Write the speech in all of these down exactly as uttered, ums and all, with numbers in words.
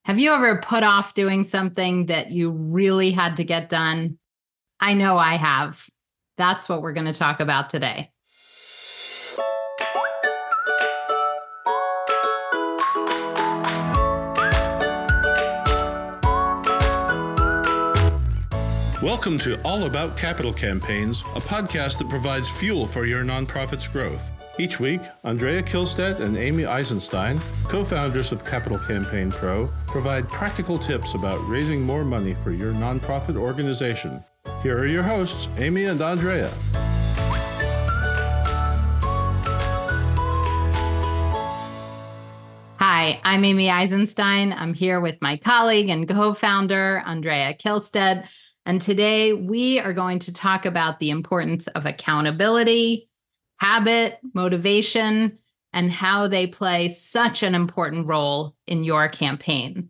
Have you ever put off doing something that you really had to get done? I know I have. That's what we're going to talk about today. Welcome to All About Capital Campaigns, a podcast that provides fuel for your nonprofit's growth. Each week, Andrea Kihlstedt and Amy Eisenstein, co-founders of Capital Campaign Pro, provide practical tips about raising more money for your nonprofit organization. Here are your hosts, Amy and Andrea. Hi, I'm Amy Eisenstein. I'm here with my colleague and co-founder, Andrea Kihlstedt. And today we are going to talk about the importance of accountability, habit, motivation, and how they play such an important role in your campaign.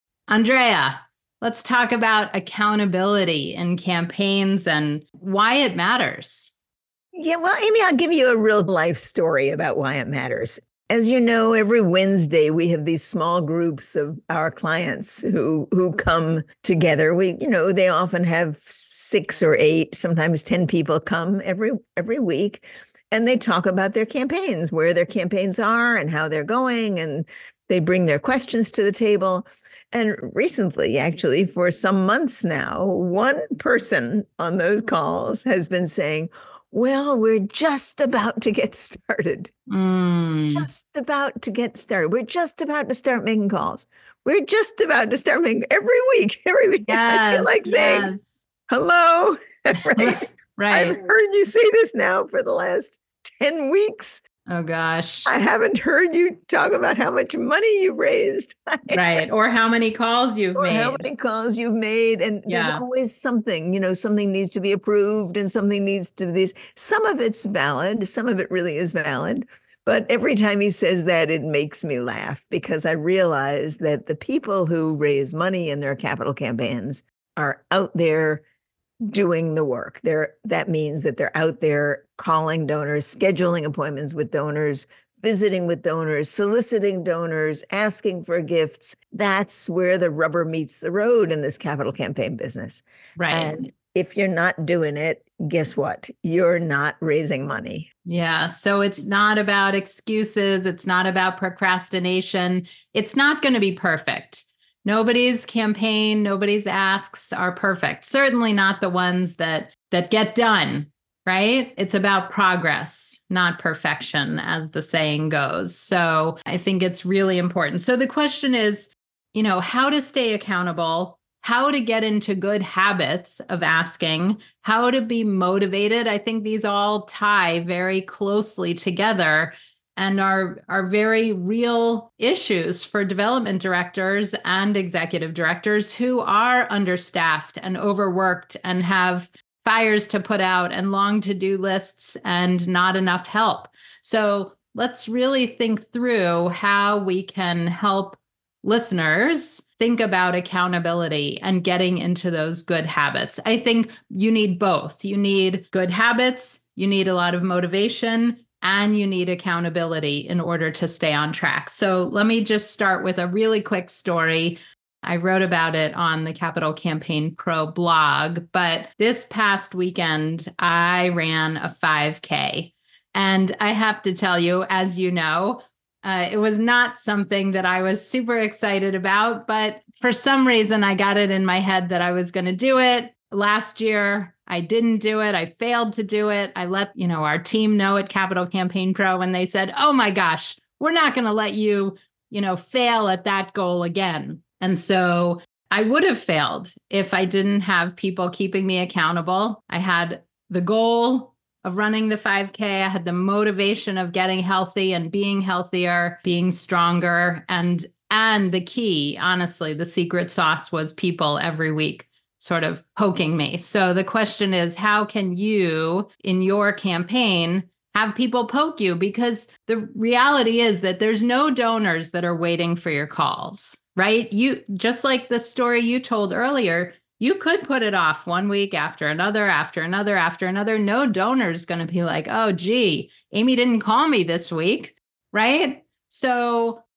Andrea, let's talk about accountability in campaigns and why it matters. Yeah, well, Amy, I'll give you a real life story about why it matters. As you know, every Wednesday we have these small groups of our clients who who come together. We, you know, they often have six or eight, sometimes ten people come every every week. And they talk about their campaigns, where their campaigns are and how they're going. And they bring their questions to the table. And recently, actually, for some months now, one person on those calls has been saying, well, we're just about to get started. Mm. Just about to get started. We're just about to start making calls. We're just about to start making every week, every week. Yes, I feel like saying, yes. hello, right? Right. I've heard you say this now for the last ten weeks. Oh, gosh. I haven't heard you talk about how much money you raised. Right. Or how many calls you've or made. how many calls you've made. And Yeah. there's always something, you know, something needs to be approved and something needs to be this. Some of it's valid. Some of it really is valid. But every time he says that, it makes me laugh because I realize that the people who raise money in their capital campaigns are out there doing the work. They're, that means that they're out there calling donors, scheduling appointments with donors, visiting with donors, soliciting donors, asking for gifts. That's where the rubber meets the road in this capital campaign business. Right. And if you're not doing it, guess what? You're not raising money. Yeah. So it's not about excuses. It's not about procrastination. It's not going to be perfect. Nobody's campaign, nobody's asks are perfect. Certainly not the ones that that get done, right? It's about progress, not perfection, as the saying goes. So I think it's really important. So the question is, you know, how to stay accountable, how to get into good habits of asking, how to be motivated. I think these all tie very closely together and are, are very real issues for development directors and executive directors who are understaffed and overworked and have fires to put out and long to-do lists and not enough help. So let's really think through how we can help listeners think about accountability and getting into those good habits. I think you need both. You need good habits, you need a lot of motivation, and you need accountability in order to stay on track. So let me just start with a really quick story. I wrote about it on the Capital Campaign Pro blog, but this past weekend, I ran a five K. And I have to tell you, as you know, uh, it was not something that I was super excited about, but for some reason, I got it in my head that I was going to do it. Last year, I didn't do it. I failed to do it. I let, you know, our team know at Capital Campaign Pro, and they said, oh my gosh, we're not going to let you, you know, fail at that goal again. And so I would have failed if I didn't have people keeping me accountable. I had the goal of running the five K. I had the motivation of getting healthy and being healthier, being stronger. And, and the key, honestly, the secret sauce was people every week sort of poking me. So the question is, how can you, in your campaign, have people poke you? Because the reality is that there's no donors that are waiting for your calls, right? You, just like the story you told earlier, you could put it off one week after another, after another, after another. No donor's going to be like, oh, gee, Amy didn't call me this week, right? So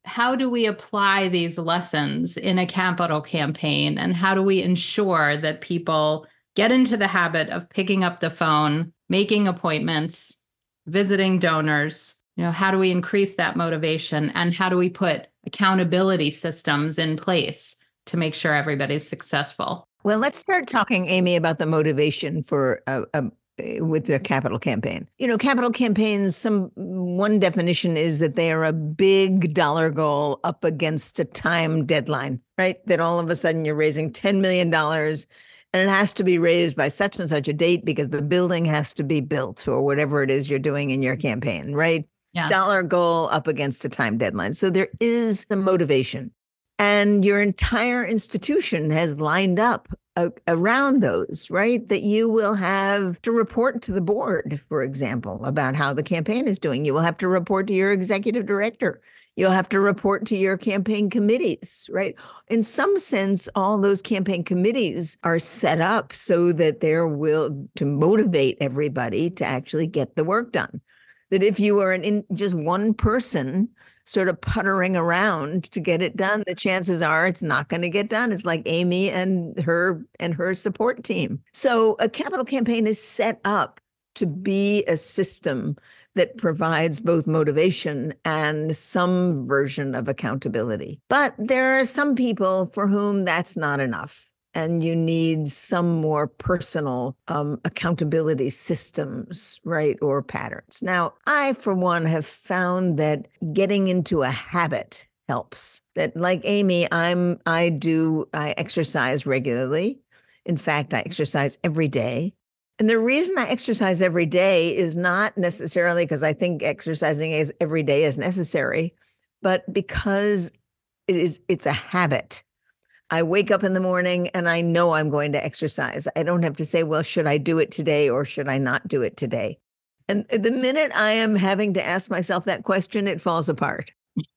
how do we apply these lessons in a capital campaign? And how do we ensure that people get into the habit of picking up the phone, making appointments, visiting donors? You know, how do we increase that motivation? And how do we put accountability systems in place to make sure everybody's successful? Well, let's start talking, Amy, about the motivation for a, a with the capital campaign. You know, capital campaigns, some one definition is that they are a big dollar goal up against a time deadline, right? That all of a sudden you're raising ten million dollars and it has to be raised by such and such a date because the building has to be built or whatever it is you're doing in your campaign, right? Yes. Dollar goal up against a time deadline. So there is a motivation. And your entire institution has lined up a, around those, right? That you will have to report to the board, for example, about how the campaign is doing. You will have to report to your executive director. You'll have to report to your campaign committees, right? In some sense, all those campaign committees are set up so that they're will to motivate everybody to actually get the work done. That if you are an in just one person sort of puttering around to get it done, the chances are it's not going to get done. It's like Amy and her and her support team. So a capital campaign is set up to be a system that provides both motivation and some version of accountability. But there are some people for whom that's not enough. And you need some more personal um, accountability systems, right, or patterns. Now, I, for one, have found that getting into a habit helps. That, like Amy, I'm I do I exercise regularly. In fact, I exercise every day. And the reason I exercise every day is not necessarily because I think exercising is every day is necessary, but because it is it's a habit. I wake up in the morning and I know I'm going to exercise. I don't have to say, well, should I do it today or should I not do it today? And the minute I am having to ask myself that question, it falls apart.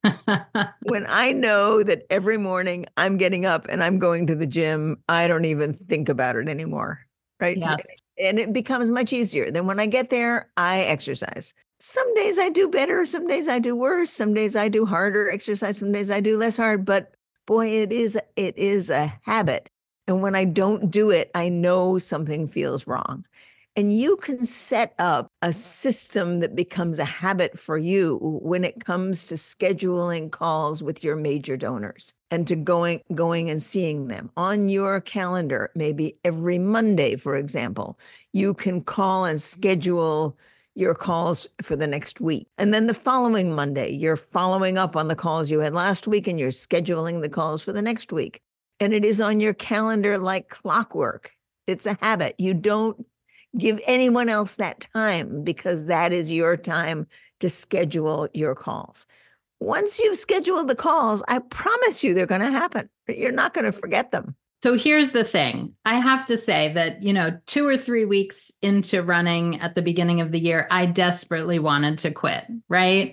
When I know that every morning I'm getting up and I'm going to the gym, I don't even think about it anymore, right? Yes. And it becomes much easier. Then when I get there, I exercise. Some days I do better. Some days I do worse. Some days I do harder exercise. Some days I do less hard. But boy, it is it is a habit. And when I don't do it, I know something feels wrong. And you can set up a system that becomes a habit for you when it comes to scheduling calls with your major donors and to going going and seeing them on your calendar, maybe every Monday, for example. You can call and schedule your calls for the next week. And then the following Monday, you're following up on the calls you had last week and you're scheduling the calls for the next week. And it is on your calendar like clockwork. It's a habit. You don't give anyone else that time because that is your time to schedule your calls. Once you've scheduled the calls, I promise you they're going to happen. You're not going to forget them. So here's the thing. I have to say that, you know, two or three weeks into running at the beginning of the year, I desperately wanted to quit, right?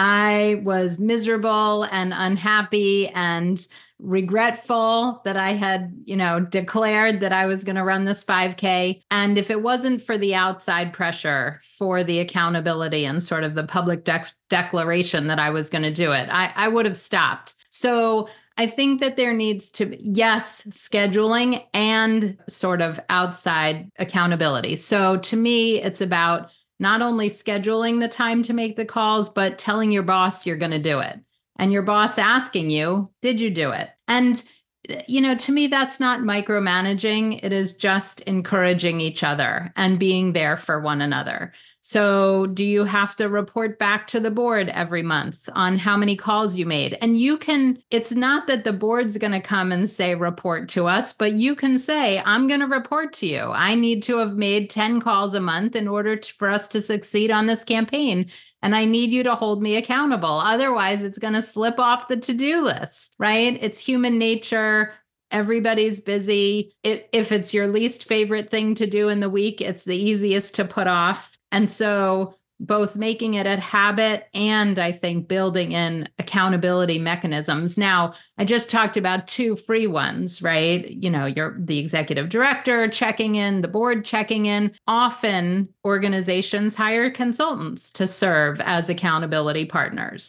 I was miserable and unhappy and regretful that I had, you know, declared that I was going to run this five K. And if it wasn't for the outside pressure, for the accountability and sort of the public de- declaration that I was going to do it, I, I would have stopped. So I think that there needs to be, yes, scheduling and sort of outside accountability. So to me, it's about not only scheduling the time to make the calls, but telling your boss you're going to do it. And your boss asking you, did you do it? And, you know, to me, that's not micromanaging. It is just encouraging each other and being there for one another. So do you have to report back to the board every month on how many calls you made? And you can, it's not that the board's going to come and say, report to us, but you can say, I'm going to report to you. I need to have made ten calls a month in order to, for us to succeed on this campaign. And I need you to hold me accountable. Otherwise, it's going to slip off the to-do list, right? It's human nature. Everybody's busy. If, if it's your least favorite thing to do in the week, it's the easiest to put off. And so both making it a habit and I think building in accountability mechanisms. Now, I just talked about two free ones, right? You know, you're the executive director checking in, the board checking in. Often organizations hire consultants to serve as accountability partners.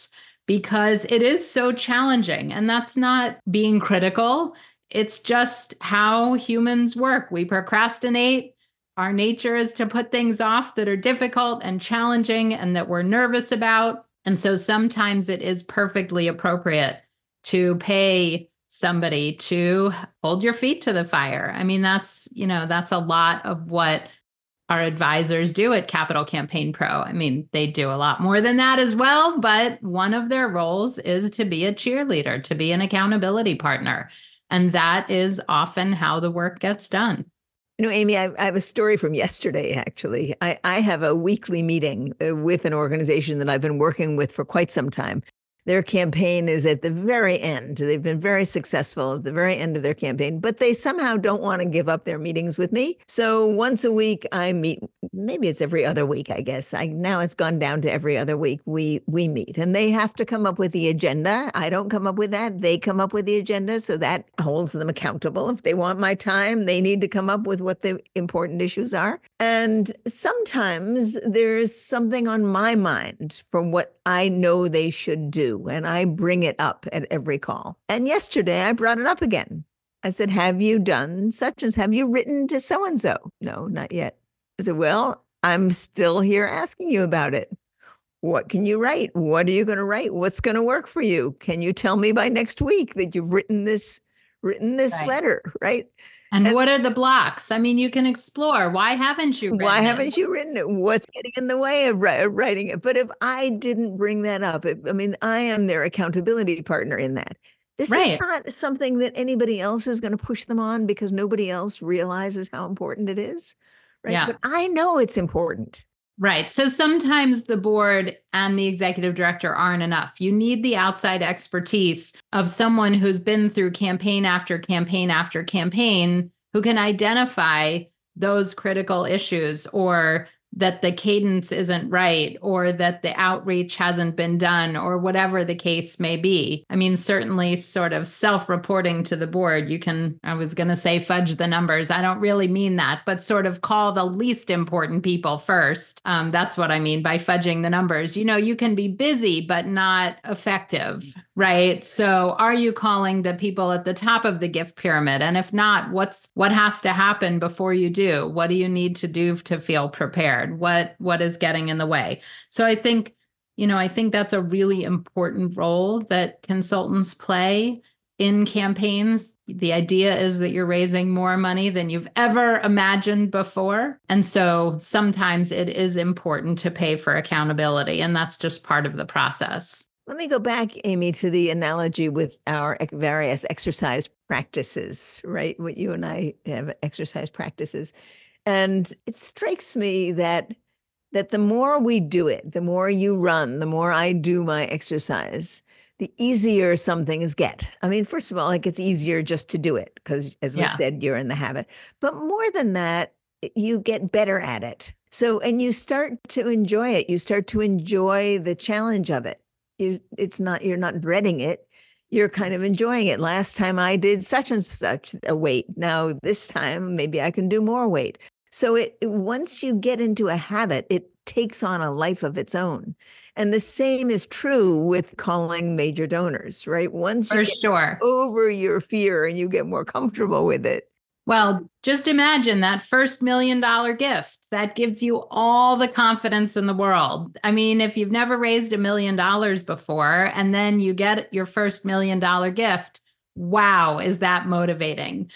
because it is so challenging. And that's not being critical. It's just how humans work. We procrastinate. Our nature is to put things off that are difficult and challenging and that we're nervous about. And so sometimes it is perfectly appropriate to pay somebody to hold your feet to the fire. I mean, that's, you know, that's a lot of what our advisors do at Capital Campaign Pro. I mean, they do a lot more than that as well, but one of their roles is to be a cheerleader, to be an accountability partner. And that is often how the work gets done. You know, Amy, I, I have a story from yesterday, actually. I, I have a weekly meeting uh, with an organization that I've been working with for quite some time. Their campaign is at the very end. They've been very successful at the very end of their campaign, but they somehow don't want to give up their meetings with me. So once a week, I meet. Maybe it's every other week, I guess. I now it's gone down to every other week. We we meet, and they have to come up with the agenda. I don't come up with that. They come up with the agenda, so that holds them accountable. If they want my time, they need to come up with what the important issues are. And sometimes there's something on my mind for what I know they should do. And I bring it up at every call. And yesterday I brought it up again. I said, have you done such as, have you written to so-and-so? No, not yet. I said, well, I'm still here asking you about it. What can you write? What are you going to write? What's going to work for you? Can you tell me by next week that you've written this, written this right. letter, right? And, and what are the blocks? I mean, you can explore. Why haven't you written Why it? haven't you written it? What's getting in the way of writing it? But if I didn't bring that up, it, I mean, I am their accountability partner in that. This right. is not something that anybody else is going to push them on because nobody else realizes how important it is. Right. Yeah. But I know it's important. Right. So sometimes the board and the executive director aren't enough. You need the outside expertise of someone who's been through campaign after campaign after campaign, who can identify those critical issues, or that the cadence isn't right, or that the outreach hasn't been done, or whatever the case may be. I mean, certainly sort of self-reporting to the board. You can, I was going to say fudge the numbers. I don't really mean that, but sort of call the least important people first. Um, that's what I mean by fudging the numbers. You know, you can be busy, but not effective, right? So are you calling the people at the top of the gift pyramid? And if not, what's what has to happen before you do? What do you need to do to feel prepared? What what is getting in the way? So I think, you know, I think that's a really important role that consultants play in campaigns. The idea is that you're raising more money than you've ever imagined before. And so sometimes it is important to pay for accountability, and that's just part of the process. Let me go back, Amy, to the analogy with our various exercise practices, right? What you and I have exercise practices. And it strikes me that that the more we do it, the more you run, the more I do my exercise, the easier some things get. I mean, first of all, it gets easier just to do it because, as we yeah. said, you're in the habit. But more than that, you get better at it. So, and you start to enjoy it. You start to enjoy the challenge of it. You, it's not, you're not dreading it. You're kind of enjoying it. Last time I did such and such a weight. Now this time, maybe I can do more weight. So it once you get into a habit, it takes on a life of its own. And the same is true with calling major donors, right? Once you For get sure. over your fear and you get more comfortable with it. Well, just imagine that first million dollar gift. That gives you all the confidence in the world. I mean, if you've never raised a million dollars before and then you get your first million dollar gift, wow, is that motivating?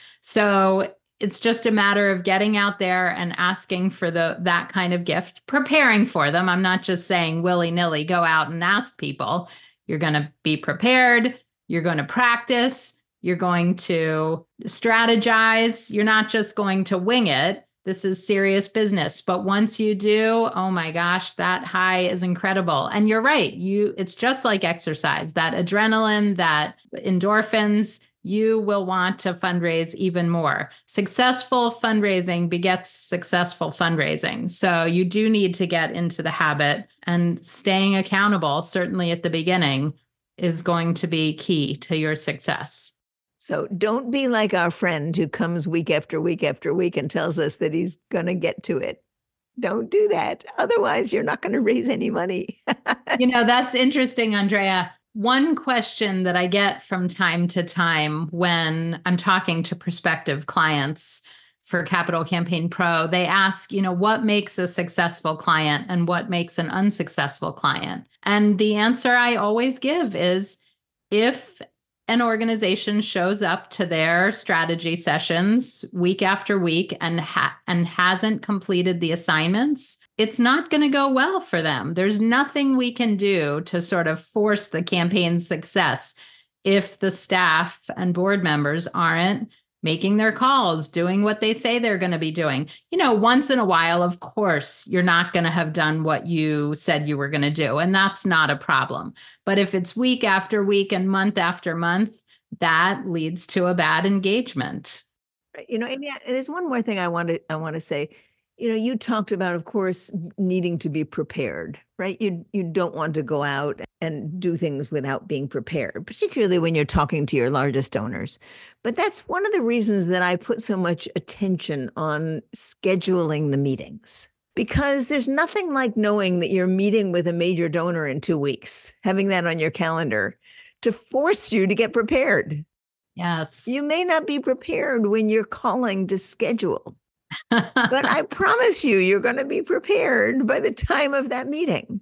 So it's just a matter of getting out there and asking for the that kind of gift, preparing for them. I'm not just saying willy-nilly go out and ask people. You're going to be prepared. You're going to practice. You're going to strategize. You're not just going to wing it. This is serious business. But once you do, oh my gosh, that high is incredible. And you're right. You, it's just like exercise, that adrenaline, that endorphins. You will want to fundraise even more. Successful fundraising begets successful fundraising. So you do need to get into the habit, and staying accountable, certainly at the beginning, is going to be key to your success. So don't be like our friend who comes week after week after week and tells us that he's going to get to it. Don't do that. Otherwise, you're not going to raise any money. You know, that's interesting, Andrea. One question that I get from time to time when I'm talking to prospective clients for Capital Campaign Pro, they ask, you know, what makes a successful client and what makes an unsuccessful client? And the answer I always give is, if an organization shows up to their strategy sessions week after week and ha- and hasn't completed the assignments, it's not going to go well for them. There's nothing we can do to sort of force the campaign's success if the staff and board members aren't making their calls, doing what they say they're going to be doing. You know, once in a while, of course, you're not going to have done what you said you were going to do, and that's not a problem. But if it's week after week and month after month, that leads to a bad engagement. You know, Amy, there's one more thing I want to I want to say. You know, you talked about, of course, needing to be prepared, right? You you don't want to go out and do things without being prepared, particularly when you're talking to your largest donors. But that's one of the reasons that I put so much attention on scheduling the meetings, because there's nothing like knowing that you're meeting with a major donor in two weeks, having that on your calendar to force you to get prepared. Yes. You may not be prepared when you're calling to schedule. But I promise you, you're going to be prepared by the time of that meeting.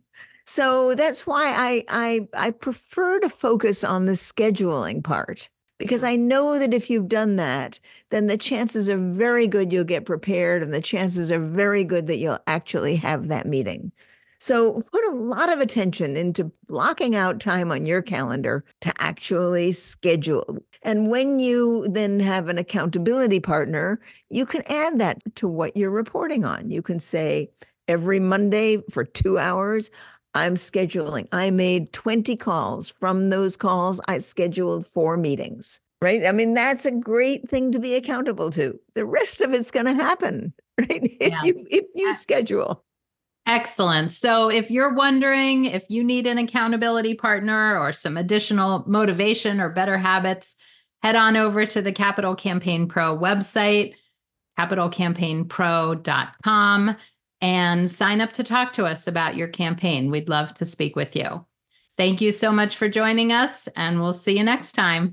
So that's why I, I, I prefer to focus on the scheduling part, because I know that if you've done that, then the chances are very good you'll get prepared, and the chances are very good that you'll actually have that meeting. So put a lot of attention into blocking out time on your calendar to actually schedule. And when you then have an accountability partner, you can add that to what you're reporting on. You can say, every Monday for two hours, I'm scheduling. I made twenty calls. From those calls, I scheduled four meetings, right? I mean, that's a great thing to be accountable to. The rest of it's going to happen, right? If Yes. you if you schedule. Excellent. So if you're wondering if you need an accountability partner or some additional motivation or better habits, head on over to the Capital Campaign Pro website, capital campaign pro dot com, and sign up to talk to us about your campaign. We'd love to speak with you. Thank you so much for joining us, and we'll see you next time.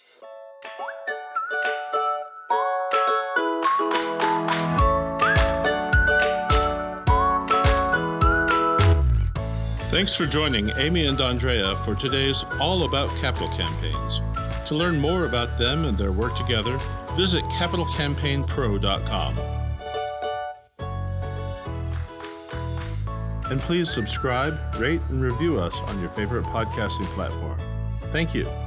Thanks for joining Amy and Andrea for today's All About Capital Campaigns. To learn more about them and their work together, visit capital campaign pro dot com. And please subscribe, rate, and review us on your favorite podcasting platform. Thank you.